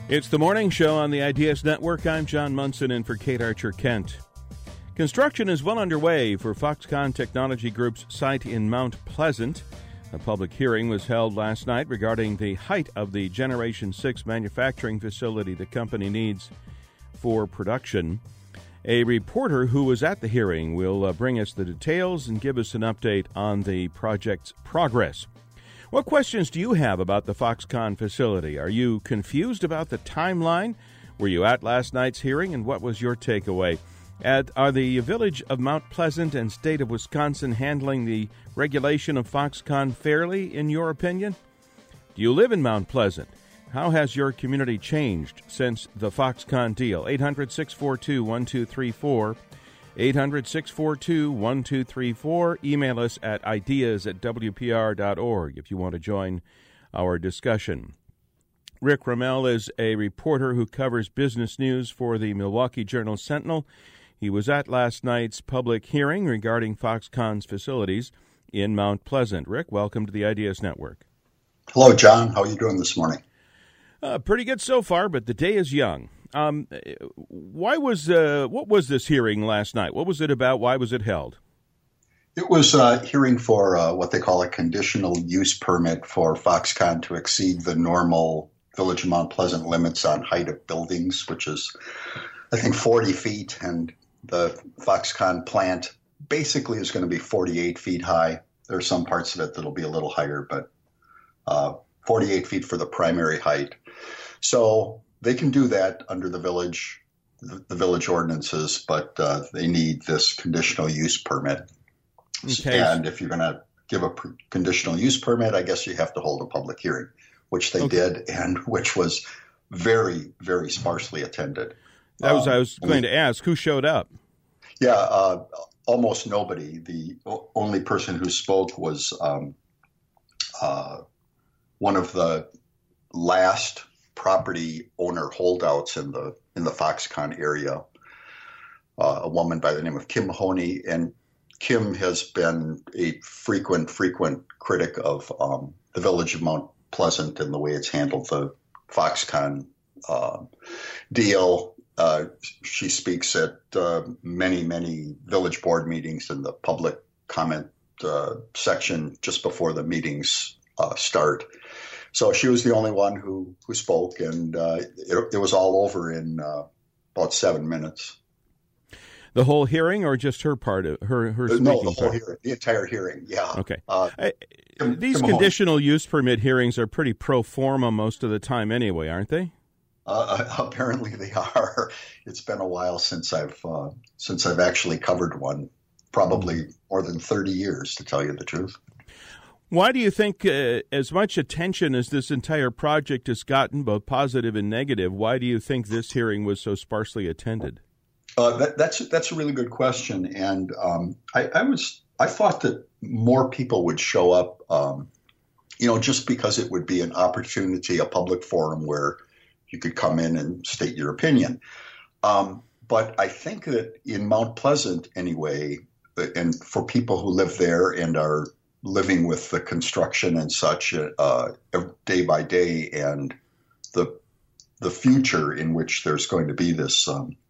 It's the morning show on the Ideas Network. I'm John Munson in for Kate Archer-Kent. Construction is well underway for Foxconn Technology Group's site in Mount Pleasant. A public hearing was held last night regarding the height of the Generation 6 manufacturing facility the company needs for production. A reporter who was at the hearing will bring us the details and give us an update on the project's progress. What questions do you have about the Foxconn facility? Are you confused about the timeline? Were you at last night's hearing, and what was your takeaway? Are the Village of Mount Pleasant and State of Wisconsin handling the regulation of Foxconn fairly, in your opinion? Do you live in Mount Pleasant? How has your community changed since the Foxconn deal? 800-642-1234. 800-642-1234. Email us at ideas@wpr.org if you want to join our discussion. Rick Rommel is a reporter who covers business news for the Milwaukee Journal-Sentinel. He was at last night's public hearing regarding Foxconn's facilities in Mount Pleasant. Rick, welcome to the Ideas Network. Hello, John. How are you doing this morning? Pretty good so far, but the day is young. What was this hearing last night? What was it about? Why was it held? It was a hearing for what they call a conditional use permit for Foxconn to exceed the normal Village of Mount Pleasant limits on height of buildings, which is, I think, 40 feet. And the Foxconn plant basically is going to be 48 feet high. There are some parts of it that'll be a little higher, but 48 feet for the primary height. So they can do that under the village ordinances, but they need this conditional use permit. Okay. And if you're going to give a conditional use permit, I guess you have to hold a public hearing, which they did, and which was very, very sparsely attended. I was going to ask, who showed up? Yeah, almost nobody. The only person who spoke was one of the last property owner holdouts in the Foxconn area, a woman by the name of Kim Mahoney. And Kim has been a frequent critic of the Village of Mount Pleasant and the way it's handled the Foxconn deal. She speaks at many village board meetings in the public comment section just before the meetings start. So she was the only one who spoke, and it was all over in about 7 minutes. The whole hearing, or just her part of her speaking? No, the whole hearing, the entire hearing. Yeah. Okay. These conditional use permit hearings are pretty pro forma most of the time, anyway, aren't they? Apparently, they are. It's been a while since I've actually covered one. Probably more than 30 years, to tell you the truth. Why do you think, as much attention as this entire project has gotten, both positive and negative, why do you think this hearing was so sparsely attended? That's a really good question, and I thought that more people would show up, just because it would be an opportunity, a public forum where you could come in and state your opinion. But I think that in Mount Pleasant, anyway, and for people who live there and are living with the construction and such day by day, and the future in which there's going to be this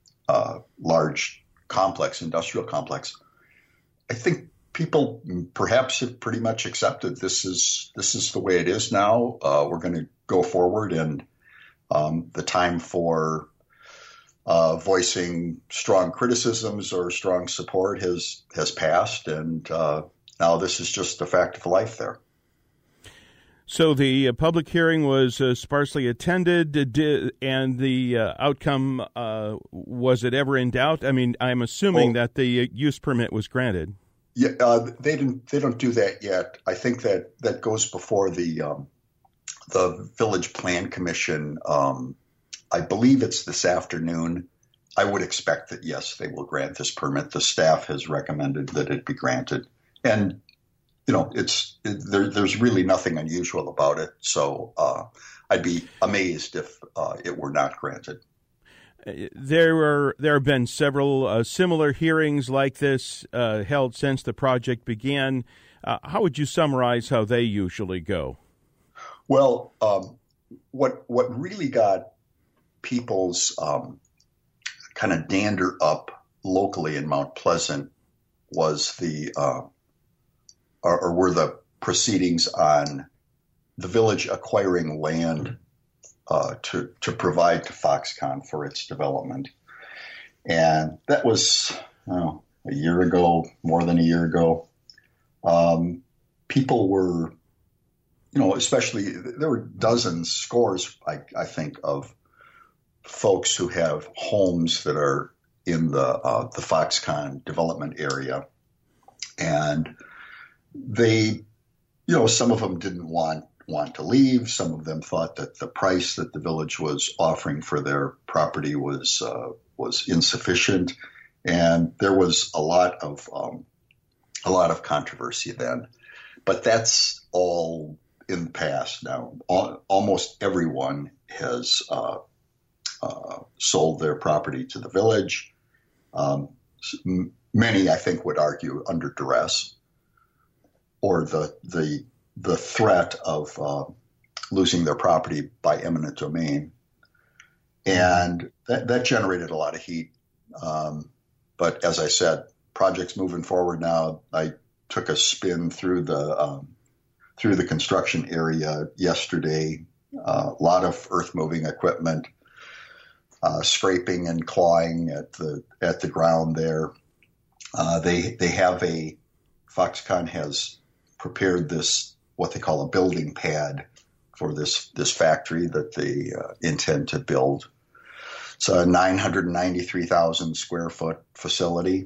large industrial complex, I think people perhaps have pretty much accepted this is the way it is now. We're going to go forward, and the time for voicing strong criticisms or strong support has passed, and now this is just a fact of life there. So the public hearing was sparsely attended, and the outcome, was it ever in doubt? I mean, I'm assuming that the use permit was granted. Yeah, they don't do that yet. I think that goes before the Village Plan Commission. I believe it's this afternoon. I would expect that, yes, they will grant this permit. The staff has recommended that it be granted. And, there's really nothing unusual about it. So I'd be amazed if it were not granted. There have been several similar hearings like this held since the project began. How would you summarize how they usually go? Well, what really got people's kind of dander up locally in Mount Pleasant was were the proceedings on the village acquiring land to provide to Foxconn for its development. And that was a year ago, more than a year ago. People were, especially there were dozens, scores, I think, of folks who have homes that are in the Foxconn development area. And they, some of them didn't want to leave. Some of them thought that the price that the village was offering for their property was insufficient, and there was a lot of controversy then. But that's all in the past now. Almost everyone has sold their property to the village. Many, I think, would argue under duress, or the threat of losing their property by eminent domain. And that generated a lot of heat. But as I said, project's moving forward now. I took a spin through the construction area yesterday. A lot of earth-moving equipment, scraping and clawing at the ground there. Foxconn has prepared this, what they call a building pad, for this factory that they intend to build. It's a 993,000 square foot facility.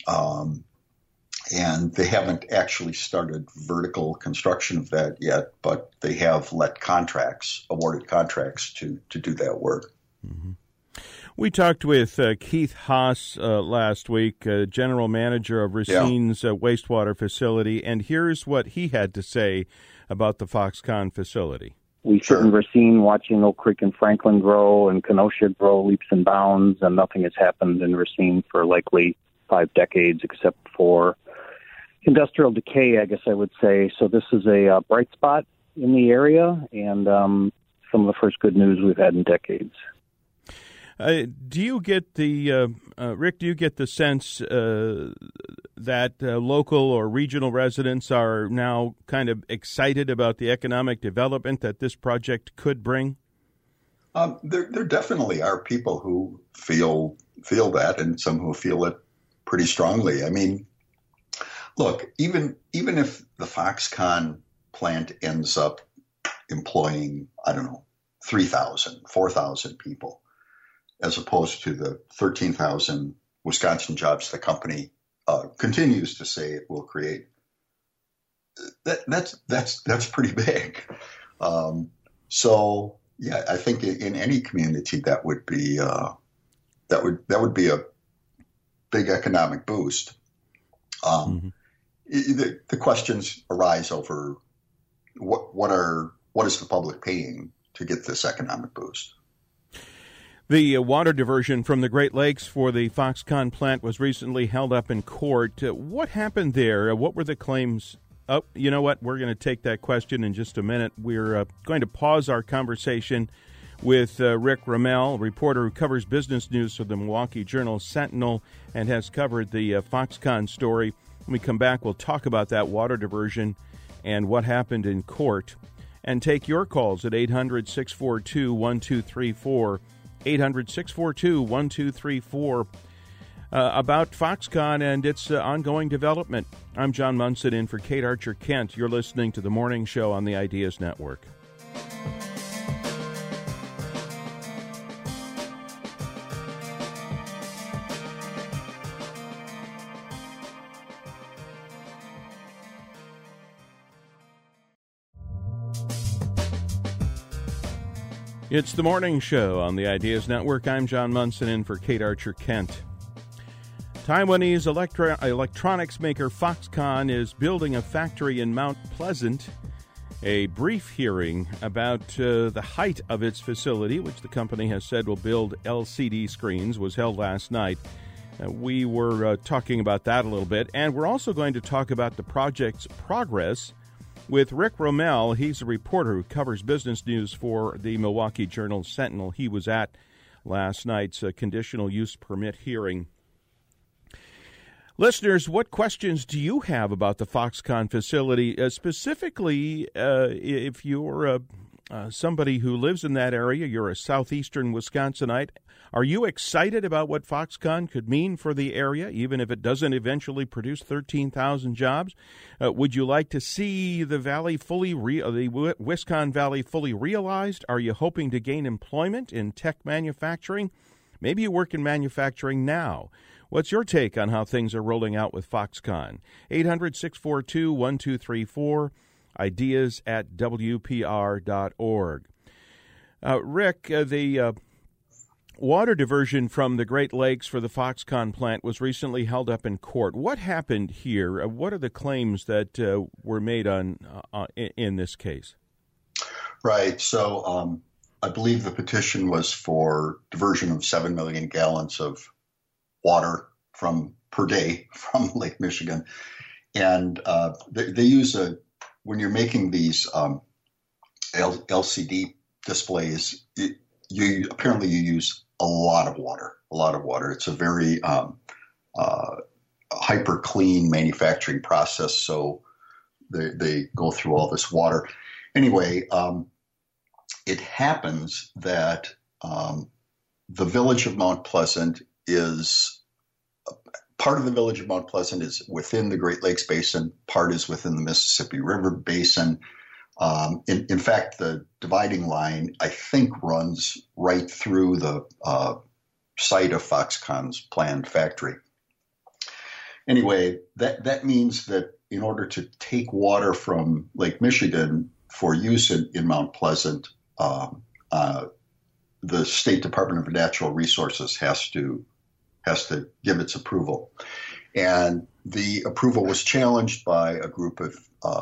And they haven't actually started vertical construction of that yet, but they have awarded contracts to do that work. Mm-hmm. We talked with Keith Haas last week, general manager of Racine's wastewater facility, and here's what he had to say about the Foxconn facility. We sit in Racine watching Oak Creek and Franklin grow and Kenosha grow leaps and bounds, and nothing has happened in Racine for likely 5 decades except for industrial decay, I guess I would say. So this is a bright spot in the area, and some of the first good news we've had in decades. Do you get the Rick? Do you get the sense that local or regional residents are now kind of excited about the economic development that this project could bring? There definitely are people who feel that, and some who feel it pretty strongly. I mean, look, even if the Foxconn plant ends up employing, 3,000, 4,000 people, as opposed to the 13,000 Wisconsin jobs the company continues to say it will create. That's pretty big. So yeah, I think in any community that would be a big economic boost. The questions arise over what is the public paying to get this economic boost. The water diversion from the Great Lakes for the Foxconn plant was recently held up in court. What happened there? What were the claims? Oh, you know what? We're going to take that question in just a minute. We're going to pause our conversation with Rick Ramel, a reporter who covers business news for the Milwaukee Journal-Sentinel and has covered the Foxconn story. When we come back, we'll talk about that water diversion and what happened in court, and take your calls at 800-642-1234. 800-642-1234 about Foxconn and its ongoing development. I'm John Munson in for Kate Archer Kent. You're listening to The Morning Show on the Ideas Network. It's The Morning Show on the Ideas Network. I'm John Munson in for Kate Archer Kent. Taiwanese electronics maker Foxconn is building a factory in Mount Pleasant. A brief hearing about the height of its facility, which the company has said will build LCD screens, was held last night. We were talking about that a little bit, and we're also going to talk about the project's progress with Rick Ramel. He's a reporter who covers business news for the Milwaukee Journal-Sentinel. He was at last night's conditional use permit hearing. Listeners, what questions do you have about the Foxconn facility? Specifically, if you're somebody who lives in that area, you're a southeastern Wisconsinite, are you excited about what Foxconn could mean for the area, even if it doesn't eventually produce 13,000 jobs? Would you like to see the valley the Wisconn Valley fully realized? Are you hoping to gain employment in tech manufacturing? Maybe you work in manufacturing now. What's your take on how things are rolling out with Foxconn? 800-642-1234, ideas at WPR.org. Rick, the water diversion from the Great Lakes for the Foxconn plant was recently held up in court. What happened here? What are the claims that were made in this case? Right. So I believe the petition was for diversion of 7 million gallons of water per day from Lake Michigan. And they use when you're making these LCD displays, you use a lot of water. It's a very hyper clean manufacturing process. So they go through all this water. Anyway, it happens that the village of Mount Pleasant part of the village of Mount Pleasant is within the Great Lakes Basin, part is within the Mississippi River Basin. In fact, the dividing line, I think, runs right through the site of Foxconn's planned factory. Anyway, that means that in order to take water from Lake Michigan for use in Mount Pleasant, the State Department of Natural Resources has to give its approval. And the approval was challenged by a group of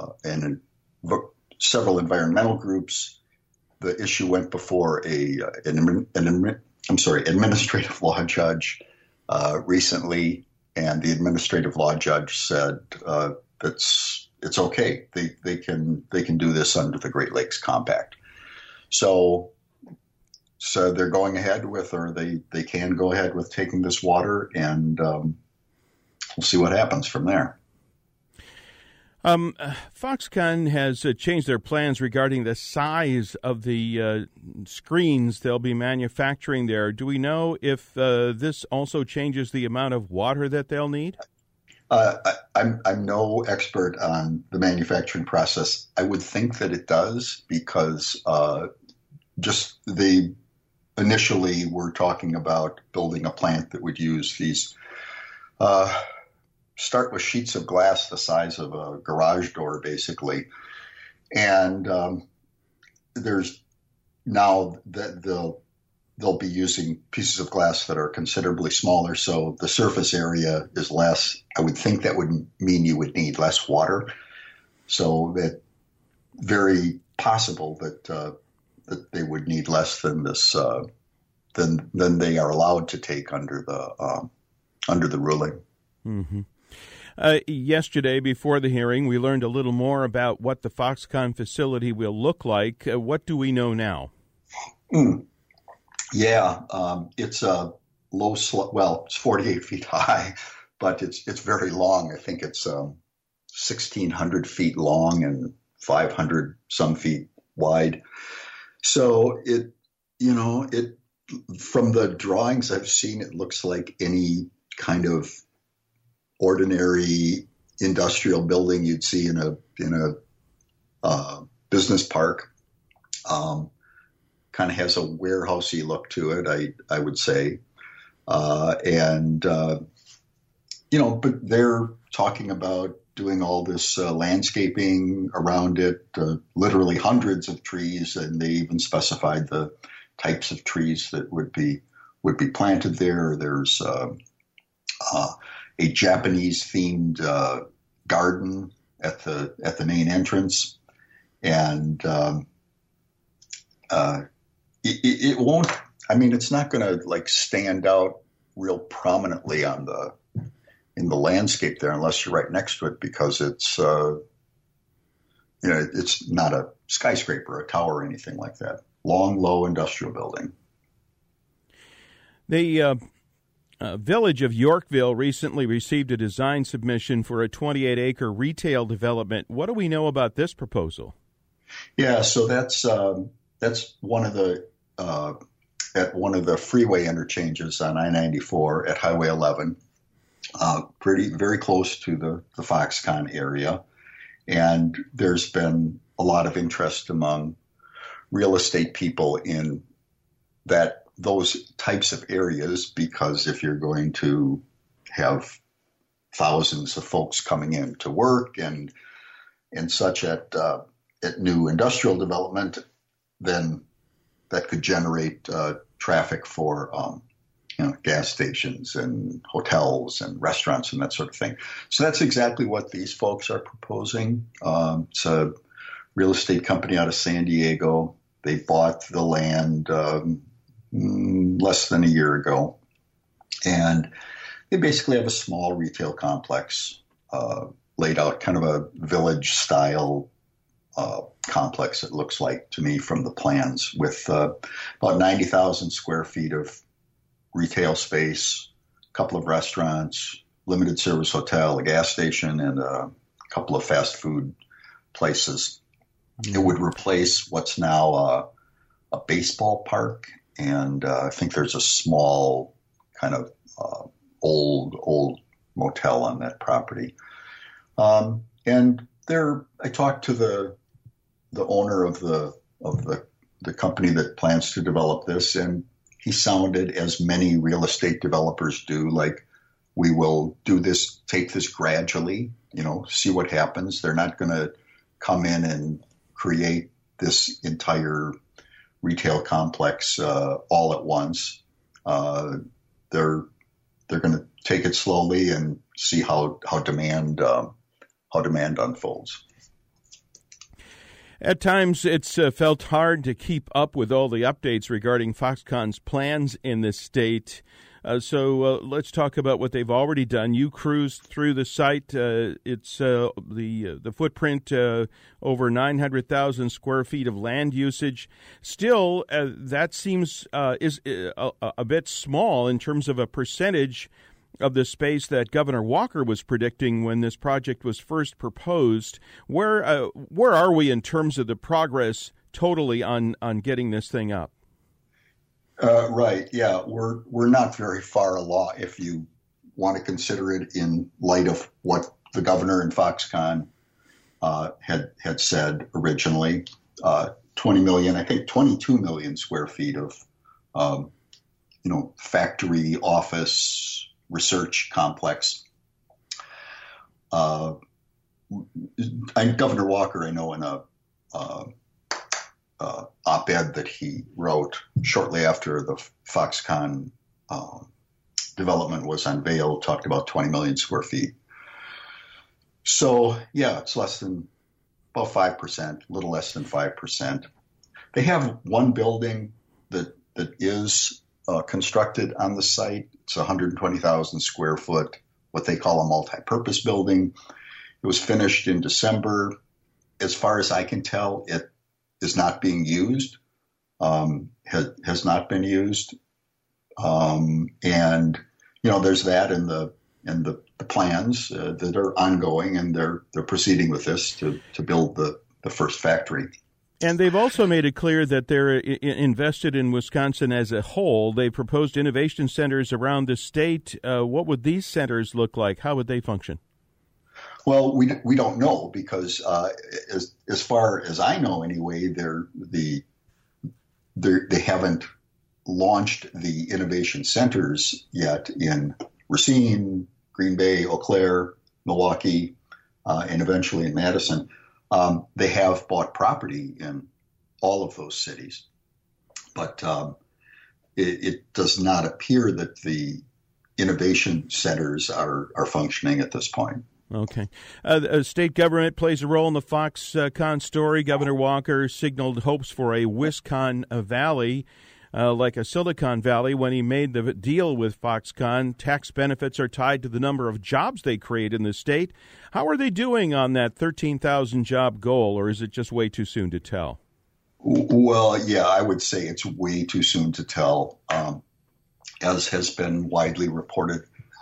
several environmental groups. The issue went before an administrative law judge recently, and the administrative law judge said it's okay. They can do this under the Great Lakes Compact. So they're going ahead with, or they can go ahead with taking this water, and we'll see what happens from there. Foxconn has changed their plans regarding the size of the screens they'll be manufacturing there. Do we know if this also changes the amount of water that they'll need? I'm no expert on the manufacturing process. I would think that it does, because initially we're talking about building a plant that would use these start with sheets of glass the size of a garage door, basically. And there's now that they'll be using pieces of glass that are considerably smaller, so the surface area is less. I would think that would mean you would need less water. So that very possible that they would need less than this than they are allowed to take under the ruling. Mm-hmm. Yesterday, before the hearing, we learned a little more about what the Foxconn facility will look like. What do we know now? Yeah, it's a low slope. Well, it's 48 feet high, but it's very long. I think it's 1,600 feet long and 500 some feet wide. So it from the drawings I've seen, it looks like any kind of ordinary industrial building you'd see in a business park. Kind of has a warehousey look to it, I would say. But they're talking about doing all this landscaping around it, literally hundreds of trees, and they even specified the types of trees that would be planted there. There's a Japanese themed garden at the main entrance, and it won't. I mean, it's not going to stand out real prominently in the landscape there unless you're right next to it, because it's it's not a skyscraper, a tower, or anything like that. Long, low industrial building. The village of Yorkville recently received a design submission for a 28-acre retail development. What do we know about this proposal? Yeah, so that's one of the at one of the freeway interchanges on I-94 at Highway 11, very close to the Foxconn area, and there's been a lot of interest among real estate people in those types of areas, because if you're going to have thousands of folks coming in to work and such at new industrial development, then that could generate traffic for gas stations and hotels and restaurants and that sort of thing. So that's exactly what these folks are proposing. It's a real estate company out of San Diego. They bought the land less than a year ago, and they basically have a small retail complex laid out, kind of a village-style complex, it looks like to me from the plans, with about 90,000 square feet of retail space, a couple of restaurants, limited service hotel, a gas station, and a couple of fast food places. Mm-hmm. It would replace what's now a baseball park, and I think there's a small kind of old motel on that property. And I talked to the owner of the company that plans to develop this, and he sounded, as many real estate developers do, like, we will do this, take this gradually, see what happens. They're not going to come in and create this entire retail complex all at once. They're going to take it slowly and see how demand unfolds. At times, it's felt hard to keep up with all the updates regarding Foxconn's plans in this state. So let's talk about what they've already done. You cruised through the site. It's the footprint, over 900,000 square feet of land usage. Still, that seems is a bit small in terms of a percentage of the space that Governor Walker was predicting when this project was first proposed. Where are we in terms of the progress totally on getting this thing up? Right. Yeah, we're not very far along if you want to consider it in light of what the governor and Foxconn had said originally. 20 million, I think 22 million square feet of factory, office, research complex. Governor Walker, I know, in a op-ed that he wrote shortly after the Foxconn development was unveiled, talked about 20 million square feet. So, yeah, it's less than about 5%, a little less than 5%. They have one building that is constructed on the site. It's 120,000 square foot, what they call a multi-purpose building. It was finished in December. As far as I can tell, it is not being used, has not been used. And, there's that in the plans that are ongoing, and they're proceeding with this to build the first factory. And they've also made it clear that they're invested in Wisconsin as a whole. They proposed innovation centers around the state. What would these centers look like? How would they function? Well, we don't know, because as far as I know anyway, they haven't launched the innovation centers yet in Racine, Green Bay, Eau Claire, Milwaukee, and eventually in Madison. They have bought property in all of those cities, but it does not appear that the innovation centers are functioning at this point. Okay. State government plays a role in the Foxconn story. Governor Walker signaled hopes for a Wisconn Valley, like a Silicon Valley, when he made the deal with Foxconn. Tax benefits are tied to the number of jobs they create in the state. How are they doing on that 13,000 job goal, or is it just way too soon to tell? Well, yeah, I would say it's way too soon to tell. as has been widely reported,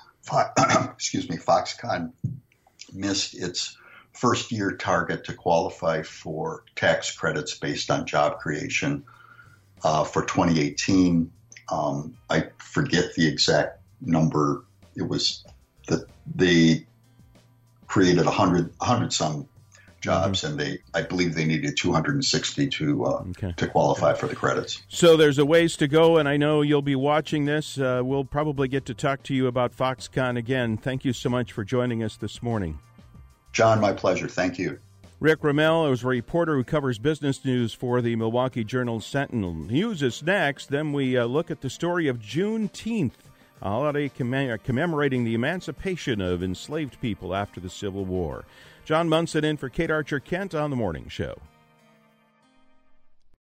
Foxconn missed its first-year target to qualify for tax credits based on job creation for 2018. I forget the exact number. It was that they created 100 some jobs, and I believe they needed 260 to qualify for the credits. So there's a ways to go, and I know you'll be watching this. We'll probably get to talk to you about Foxconn again. Thank you so much for joining us this morning. John, my pleasure. Thank you. Rick Ramel is a reporter who covers business news for the Milwaukee Journal-Sentinel. News is next. Then we look at the story of Juneteenth, a holiday commemorating the emancipation of enslaved people after the Civil War. John Munson in for Kate Archer-Kent on The Morning Show.